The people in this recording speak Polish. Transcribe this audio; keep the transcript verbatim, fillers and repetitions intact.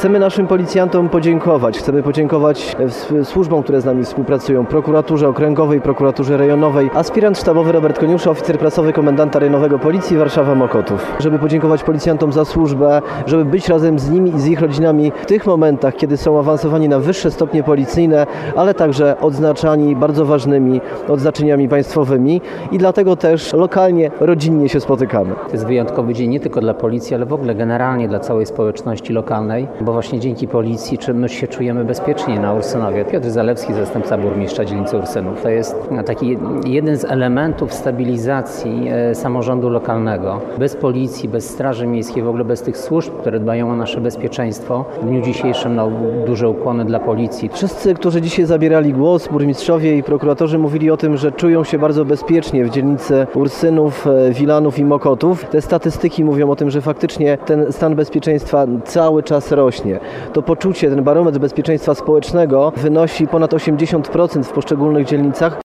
Chcemy naszym policjantom podziękować. Chcemy podziękować służbom, które z nami współpracują. Prokuraturze Okręgowej, Prokuraturze Rejonowej. Aspirant sztabowy Robert Koniusza, oficer prasowy komendanta rejonowego Policji Warszawa-Mokotów. Żeby podziękować policjantom za służbę, żeby być razem z nimi i z ich rodzinami w tych momentach, kiedy są awansowani na wyższe stopnie policyjne, ale także odznaczani bardzo ważnymi odznaczeniami państwowymi i dlatego też lokalnie, rodzinnie się spotykamy. To jest wyjątkowy dzień nie tylko dla policji, ale w ogóle generalnie dla całej społeczności lokalnej, bo właśnie dzięki policji czy my się czujemy bezpiecznie na Ursynowie. Piotr Zalewski, zastępca burmistrza dzielnicy Ursynów. To jest taki jeden z elementów stabilizacji samorządu lokalnego. Bez policji, bez straży miejskiej, w ogóle bez tych służb, które dbają o nasze bezpieczeństwo. W dniu dzisiejszym no, duże ukłony dla policji. Wszyscy, którzy dzisiaj zabierali głos, burmistrzowie i prokuratorzy mówili o tym, że czują się bardzo bezpiecznie w dzielnicy Ursynów, Wilanów i Mokotów. Te statystyki mówią o tym, że faktycznie ten stan bezpieczeństwa cały czas rośnie. To poczucie, ten barometr bezpieczeństwa społecznego wynosi ponad osiemdziesiąt procent w poszczególnych dzielnicach.